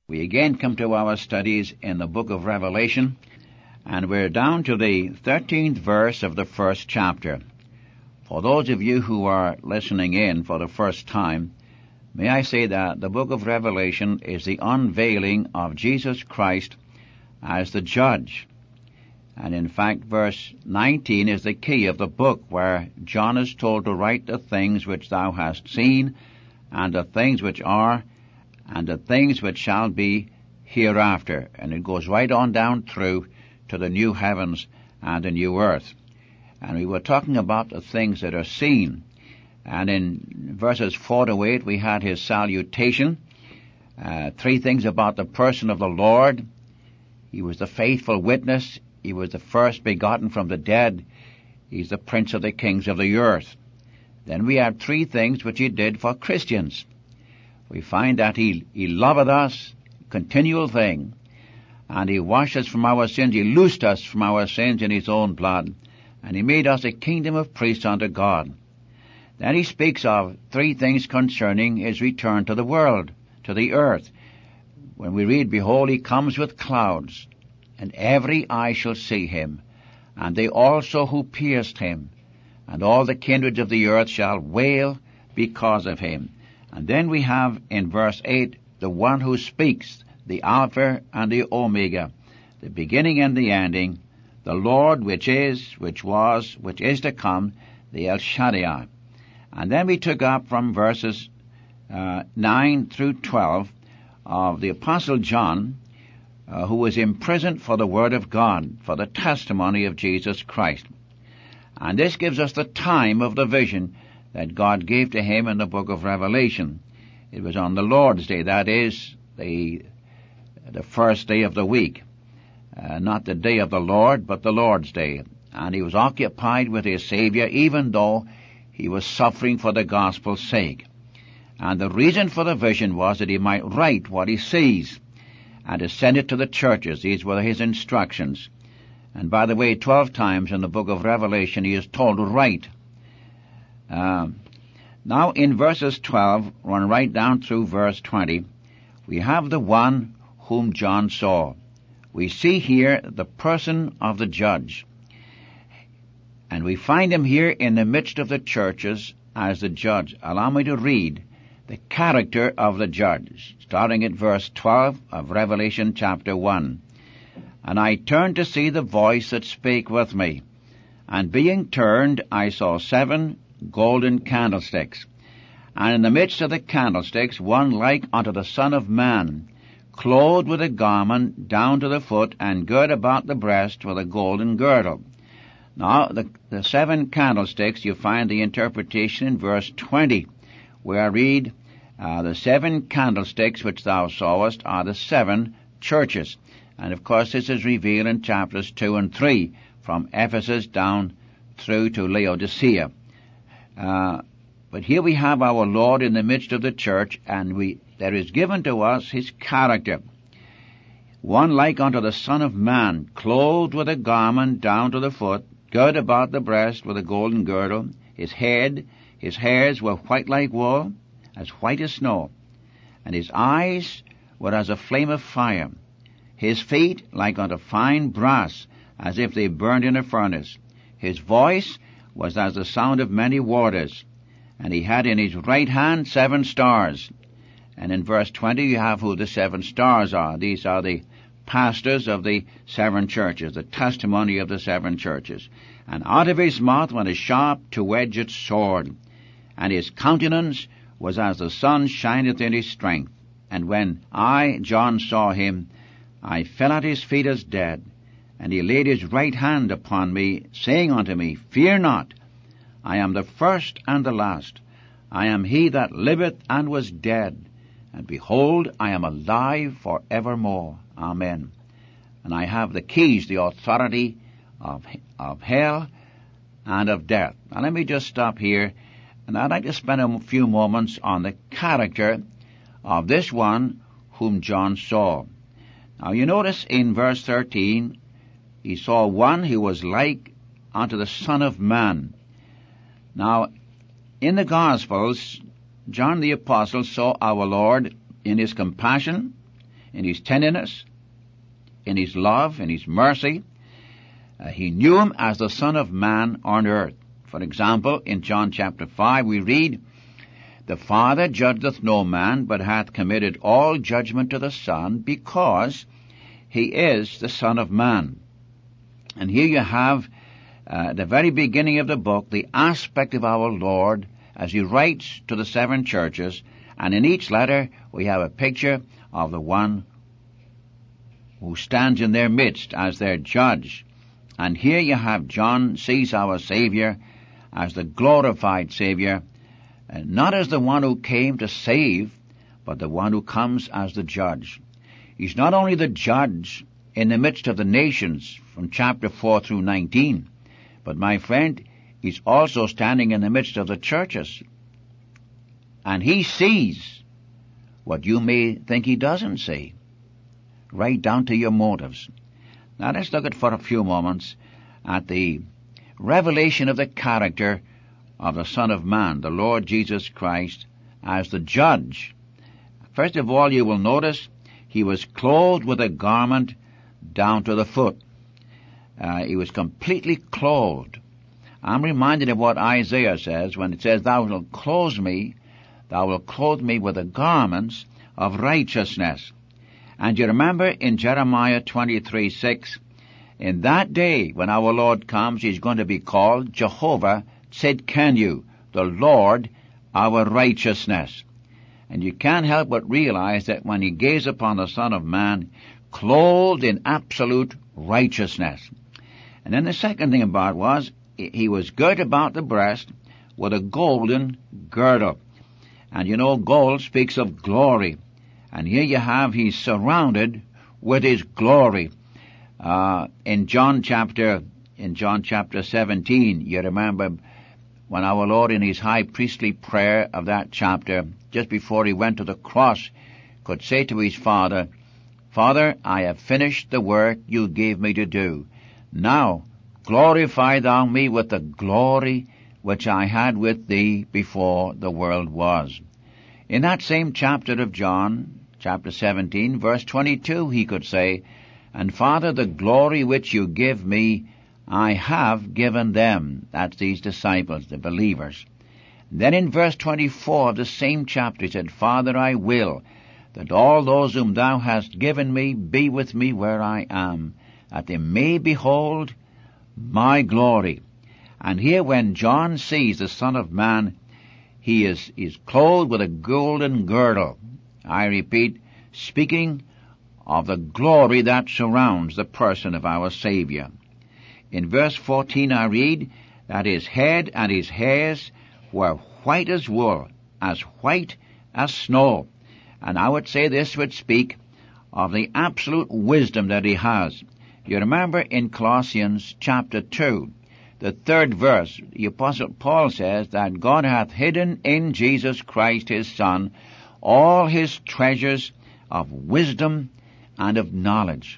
We again come to our studies in the book of Revelation, and we're down to the 13th verse of the first chapter. For those of you who are listening in for the first time, may I say that the book of Revelation is the unveiling of Jesus Christ as the judge. And in fact, verse 19 is the key of the book, where John is told to write the things which thou hast seen, and the things which are, and the things which shall be hereafter. And it goes right on down through to the new heavens and the new earth. And we were talking about the things that are seen. And in verses 4 to 8 we had his salutation. 3 things about the person of the Lord. He was the faithful witness. He was the first begotten from the dead. He's the prince of the kings of the earth. Then we had 3 things which he did for Christians. We find that he loveth us, continual thing, and he washed us from our sins. He loosed us from our sins in his own blood, and he made us a kingdom of priests unto God. Then he speaks of 3 things concerning his return to the world, to the earth. When we read, behold, he comes with clouds, and every eye shall see him, and they also who pierced him, and all the kindreds of the earth shall wail because of him. And then we have in verse 8, the one who speaks, the Alpha and the Omega, the beginning and the ending, the Lord which is, which was, which is to come, the El Shaddai. And then we took up from verses 9 through 12 of the Apostle John, who was imprisoned for the Word of God, for the testimony of Jesus Christ. And this gives us the time of the vision that God gave to him in the book of Revelation. It was on the Lord's Day, that is, the first day of the week. Not the day of the Lord, but the Lord's Day. And he was occupied with his Savior, even though he was suffering for the gospel's sake. And the reason for the vision was that he might write what he sees, and to send it to the churches. These were his instructions. And by the way, 12 times in the book of Revelation he is told to write. Now in verses 12, run right down through verse 20, we have the one whom John saw. We see here the person of the judge. And we find him here in the midst of the churches as the judge. Allow me to read the character of the judge, starting at verse 12 of Revelation chapter 1. And I turned to see the voice that spake with me. And being turned, I saw 7 golden candlesticks. And in the midst of the candlesticks, one like unto the Son of Man, clothed with a garment down to the foot, and girt about the breast with a golden girdle. Now, the 7 candlesticks, you find the interpretation in verse 20, where I read, the 7 candlesticks which thou sawest are the 7 churches. And of course this is revealed in chapters 2 and 3, from Ephesus down through to Laodicea. But here we have our Lord in the midst of the church, and there is given to us his character. One like unto the Son of Man, clothed with a garment down to the foot, girt about the breast with a golden girdle. His hairs were white like wool, as white as snow, and his eyes were as a flame of fire. His feet like unto fine brass, as if they burned in a furnace. His voice was as the sound of many waters, and he had in his right hand 7 stars. And in verse 20 you have who the 7 stars are. These are the pastors of the 7 churches, the testimony of the 7 churches. And out of his mouth went a sharp 2-edged sword, and his countenance was as the sun shineth in his strength. And when I, John, saw him, I fell at his feet as dead. And he laid his right hand upon me, saying unto me, Fear not, I am the first and the last. I am he that liveth and was dead, and behold, I am alive for evermore. Amen. And I have the keys, the authority of hell and of death. Now let me just stop here, and I'd like to spend a few moments on the character of this one whom John saw. Now you notice in verse 13, he saw one who was like unto the Son of Man. Now, in the Gospels, John the Apostle saw our Lord in his compassion, in His tenderness, in His love, in His mercy. He knew Him as the Son of Man on earth. For example, in John chapter 5 we read, "The Father judgeth no man, but hath committed all judgment to the Son, because He is the Son of Man." And here you have the very beginning of the book, the aspect of our Lord as He writes to the 7 churches, and in each letter we have a picture of the one who stands in their midst as their judge. And here you have John sees our Savior as the glorified Savior, not as the one who came to save, but the one who comes as the judge. He's not only the judge in the midst of the nations from chapter 4 through 19, but my friend, He's also standing in the midst of the churches. And He sees what you may think He doesn't see, right down to your motives. Now let's look at for a few moments at the revelation of the character of the Son of Man, the Lord Jesus Christ, as the judge. First of all, you will notice He was clothed with a garment down to the foot. He was completely clothed. I'm reminded of what Isaiah says when it says, Thou wilt clothe me with the garments of righteousness. And you remember in Jeremiah 23:6, in that day when our Lord comes, He's going to be called Jehovah Tzidkenu, the Lord our righteousness. And you can't help but realize that when He gazed upon the Son of Man, clothed in absolute righteousness. And then the second thing about it was, He was girt about the breast with a golden girdle. And you know, gold speaks of glory. And here you have, He's surrounded with His glory. In John chapter 17, you remember when our Lord in His high priestly prayer of that chapter, just before He went to the cross, could say to His Father, Father, I have finished the work You gave me to do. Now, glorify Thou me with the glory which I had with Thee before the world was. In that same chapter of John, chapter 17, verse 22, He could say, And Father, the glory which You give me, I have given them. That's these disciples, the believers. Then in verse 24 of the same chapter, He said, Father, I will that all those whom Thou hast given me be with me where I am, that they may behold my glory. And here when John sees the Son of Man, He is clothed with a golden girdle. I repeat, speaking of the glory that surrounds the person of our Savior. In verse 14 I read that His head and His hairs were white as wool, as white as snow. And I would say this would speak of the absolute wisdom that He has. You remember in Colossians chapter 2, the 3rd verse, the Apostle Paul says that God hath hidden in Jesus Christ His Son all His treasures of wisdom and of knowledge.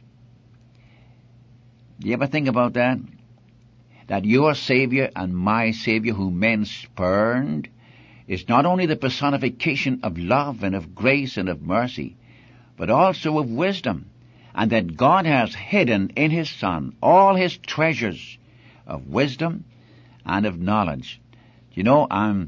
Do you ever think about that? That your Savior and my Savior, whom men spurned, is not only the personification of love and of grace and of mercy, but also of wisdom, and that God has hidden in His Son all His treasures of wisdom and of knowledge. You know,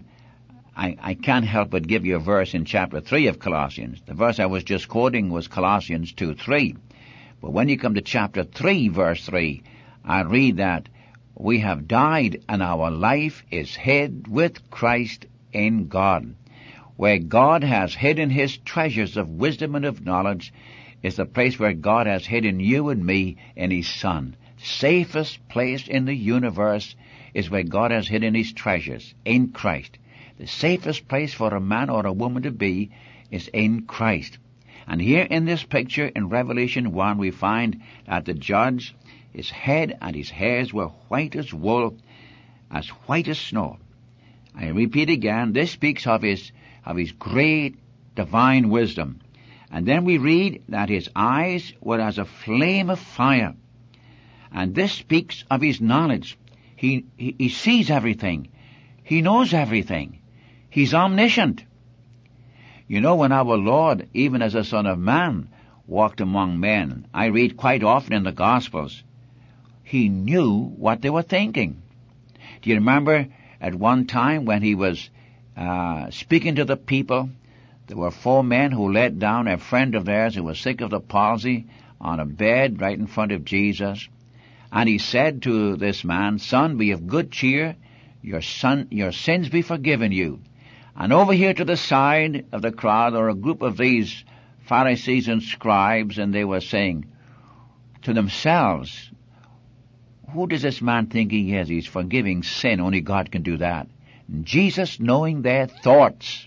I can't help but give you a verse in chapter 3 of Colossians. The verse I was just quoting was Colossians 2:3. But when you come to chapter 3, verse 3, I read that we have died and our life is hid with Christ in God. Where God has hidden His treasures of wisdom and of knowledge is the place where God has hidden you and me in His Son. Safest place in the universe is where God has hidden His treasures, in Christ. The safest place for a man or a woman to be is in Christ. And here in this picture in Revelation 1 we find that the judge, His head and His hairs were white as wool, as white as snow. I repeat again, this speaks of His great divine wisdom. And then we read that His eyes were as a flame of fire. And this speaks of His knowledge. He sees everything. He knows everything. He's omniscient. You know, when our Lord, even as a Son of Man, walked among men. I read quite often in the Gospels, he knew what they were thinking. Do you remember at one time when he was speaking to the people, there were 4 men who let down a friend of theirs who was sick of the palsy on a bed right in front of Jesus. And he said to this man, "Son, be of good cheer. Your sins be forgiven you." And over here to the side of the crowd there were a group of these Pharisees and scribes, and they were saying to themselves, "Who does this man think he is? He's forgiving sin. Only God can do that." And Jesus, knowing their thoughts,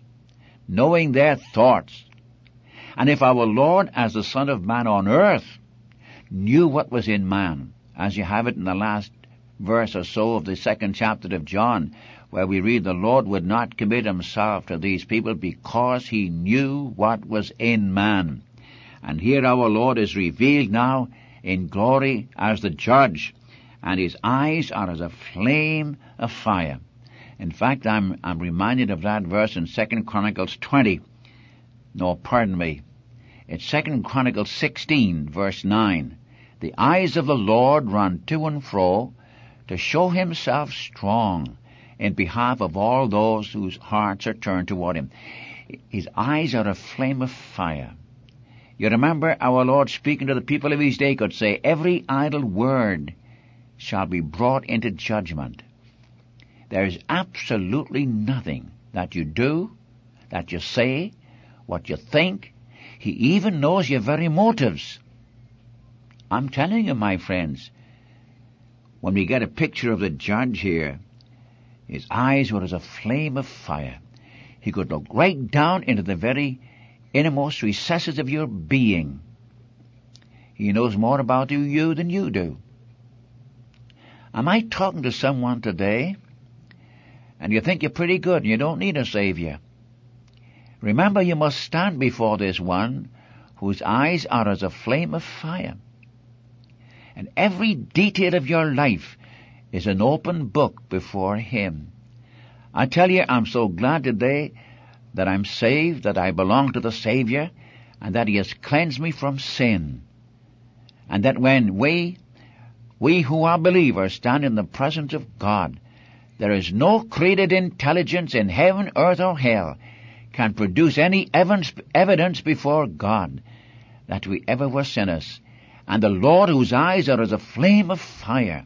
and if our Lord, as the Son of Man on earth, knew what was in man, as you have it in the last verse or so of the 2nd chapter of John, where we read the Lord would not commit himself to these people because he knew what was in man. And here our Lord is revealed now in glory as the judge, and his eyes are as a flame of fire. In fact, I'm reminded of that verse in 2 Chronicles 20. No, pardon me. It's 2 Chronicles 16, verse 9. The eyes of the Lord run to and fro to show himself strong in behalf of all those whose hearts are turned toward him. His eyes are a flame of fire. You remember our Lord speaking to the people of his day could say, "Every idle word shall be brought into judgment." There is absolutely nothing that you do, that you say, what you think. He even knows your very motives. I'm telling you, my friends, when we get a picture of the judge here, his eyes were as a flame of fire. He could look right down into the very innermost recesses of your being. He knows more about you than you do. Am I talking to someone today, and you think you're pretty good and you don't need a Savior? Remember, you must stand before this one whose eyes are as a flame of fire. And every detail of your life is an open book before him. I tell you, I'm so glad today that I'm saved, that I belong to the Savior, and that he has cleansed me from sin. And that when we who are believers stand in the presence of God, there is no created intelligence in heaven, earth, or hell can produce any evidence before God that we ever were sinners. And the Lord, whose eyes are as a flame of fire,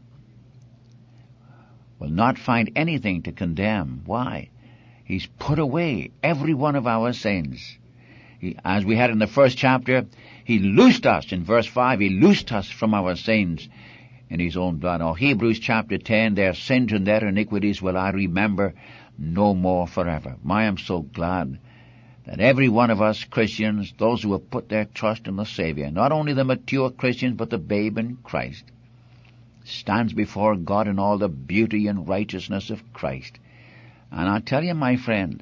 will not find anything to condemn. Why? He's put away every one of our sins. As we had in the 1st chapter, he loosed us, in verse 5, he loosed us from our sins in his own blood. Or Hebrews chapter 10, their sins and their iniquities will I remember no more forever. I am so glad that every one of us Christians, those who have put their trust in the Savior, not only the mature Christians, but the babe in Christ, stands before God in all the beauty and righteousness of Christ. And I tell you, my friend,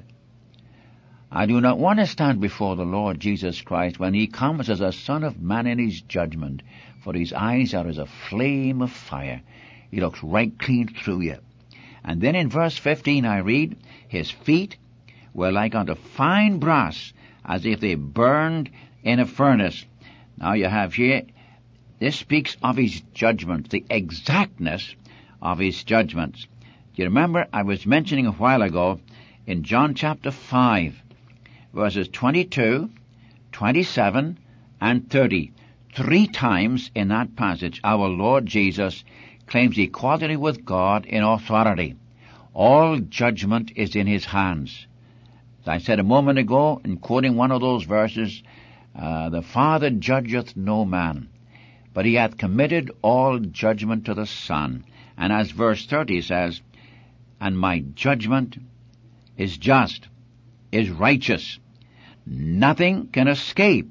I do not want to stand before the Lord Jesus Christ when he comes as a Son of Man in his judgment, for his eyes are as a flame of fire. He looks right clean through you. And then in verse 15 I read, his feet were like unto fine brass, as if they burned in a furnace. Now you have here, this speaks of his judgment, the exactness of his judgments. Do you remember I was mentioning a while ago in John chapter 5, verses 22, 27, and 30. 3 times in that passage our Lord Jesus claims equality with God in authority. All judgment is in his hands. As I said a moment ago, in quoting one of those verses, the Father judgeth no man, but he hath committed all judgment to the Son. And as verse 30 says, and my judgment is just, is righteous. Nothing can escape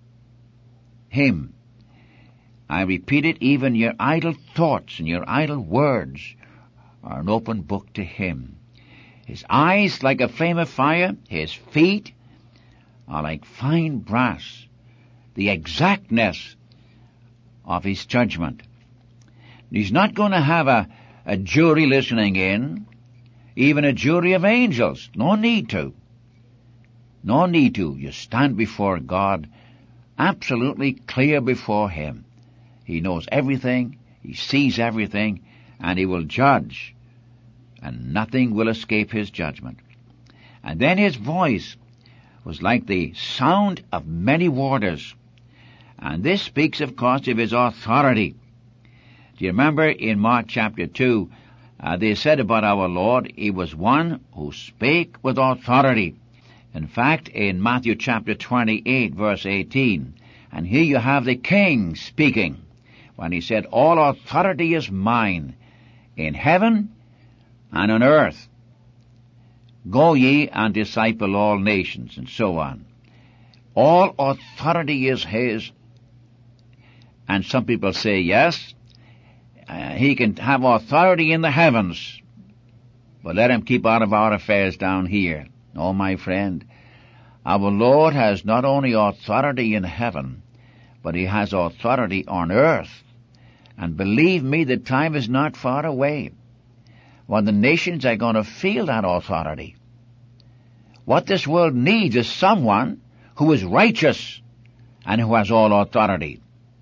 him. I repeat it, even your idle thoughts and your idle words are an open book to him. His eyes like a flame of fire, his feet are like fine brass, the exactness of his judgment. He's not going to have a jury listening in, even a jury of angels. No need to. No need to. You stand before God absolutely clear before him. He knows everything, he sees everything, and he will judge, and nothing will escape his judgment. And then his voice was like the sound of many waters. And this speaks, of course, of his authority. Do you remember in Mark chapter 2, they said about our Lord, he was one who spake with authority. In fact, in Matthew chapter 28, verse 18, and here you have the king speaking, when he said, all authority is mine, in heaven and on earth. Go ye and disciple all nations, and so on. All authority is his. And some people say, yes, he can have authority in the heavens, but let him keep out of our affairs down here. No, my friend, our Lord has not only authority in heaven, but he has authority on earth. And believe me, the time is not far away when the nations are going to feel that authority. What this world needs is someone who is righteous and who has all authority.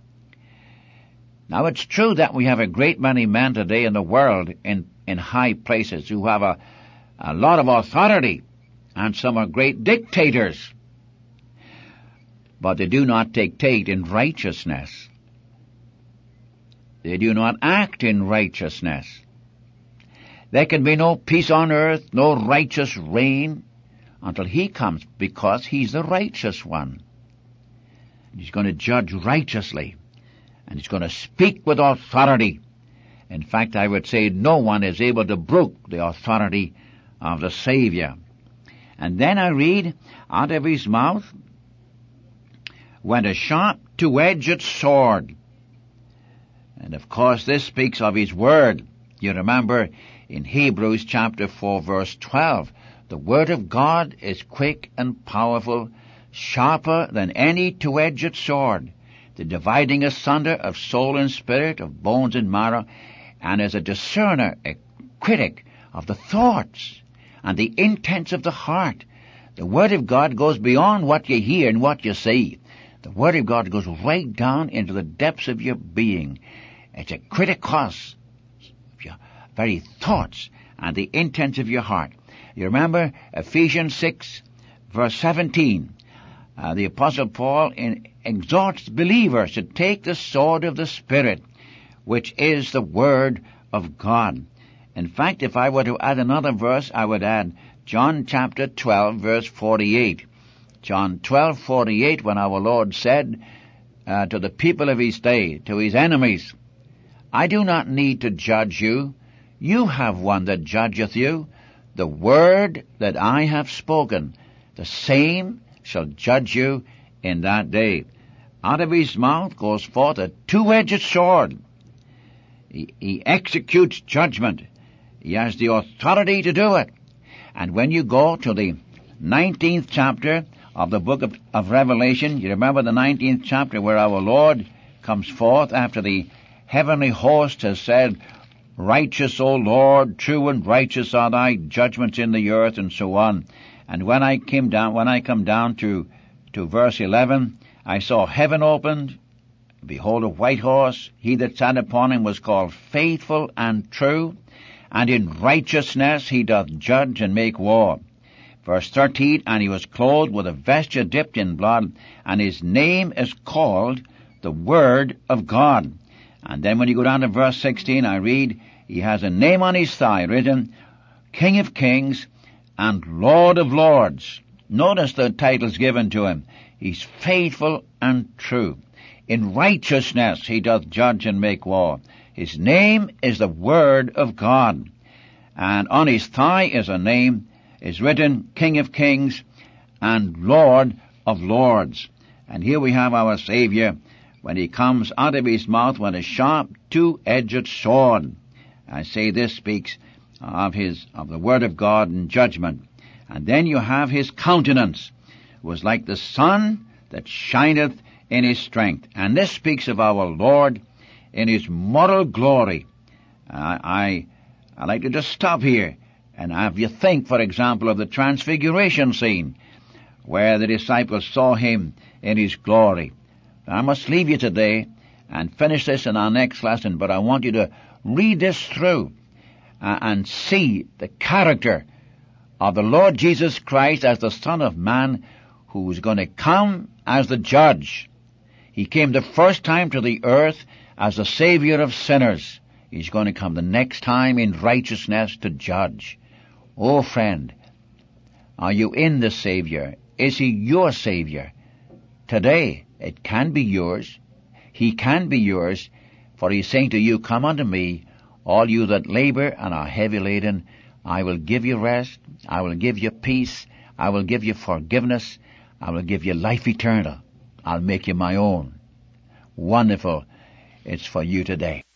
Now, it's true that we have a great many men today in the world in high places who have a lot of authority, and some are great dictators. But they do not dictate in righteousness. They do not act in righteousness. There can be no peace on earth, no righteous reign, until he comes, because he's the righteous one. He's going to judge righteously, and he's going to speak with authority. In fact, I would say no one is able to brook the authority of the Savior. And then I read, out of his mouth went a sharp two-edged sword. And of course this speaks of his word. You remember in Hebrews chapter 4 verse 12, the word of God is quick and powerful, sharper than any two-edged sword, the dividing asunder of soul and spirit, of bones and marrow, and is a discerner, a critic of the thoughts and the intents of the heart. The word of God goes beyond what you hear and what you see. The word of God goes right down into the depths of your being. It's a criticos of your very thoughts and the intents of your heart. You remember Ephesians 6 verse 17. The Apostle Paul exhorts believers to take the sword of the Spirit, which is the Word of God. In fact, if I were to add another verse, I would add John chapter 12 verse 48. John 12:48, when our Lord said to the people of his day, to his enemies, I do not need to judge you. You have one that judgeth you. The word that I have spoken, the same shall judge you in that day. Out of his mouth goes forth a two-edged sword. He executes judgment. He has the authority to do it. And when you go to the 19th chapter of the book of Revelation, you remember the 19th chapter where our Lord comes forth after the heavenly host has said, Righteous, O Lord, true and righteous are thy judgments in the earth, and so on. And when I come down to verse 11, I saw heaven opened, behold a white horse, he that sat upon him was called Faithful and True, and in righteousness he doth judge and make war. Verse 13, and he was clothed with a vesture dipped in blood, and his name is called the Word of God. And then when you go down to verse 16, I read, he has a name on his thigh written, King of Kings and Lord of Lords. Notice the titles given to him. He's faithful and true. In righteousness he doth judge and make war. His name is the Word of God. And on his thigh is a name, is written King of Kings and Lord of Lords. And here we have our Savior, when he comes out of his mouth with a sharp two-edged sword. I say this speaks of the Word of God and judgment. And then you have his countenance, was like the sun that shineth in his strength. And this speaks of our Lord in his moral glory. I like to just stop here and have you think, for example, of the transfiguration scene, where the disciples saw him in his glory. I must leave you today and finish this in our next lesson, but I want you to read this through and see the character of the Lord Jesus Christ as the Son of Man, who is going to come as the judge. He came the first time to the earth as the Savior of sinners. He's going to come the next time in righteousness to judge. Oh, friend, are you in the Savior? Is He your Savior? Today, it can be yours. He can be yours, for He's saying to you, come unto me, all you that labor and are heavy laden. I will give you rest. I will give you peace. I will give you forgiveness. I will give you life eternal. I'll make you my own. Wonderful. It's for you today.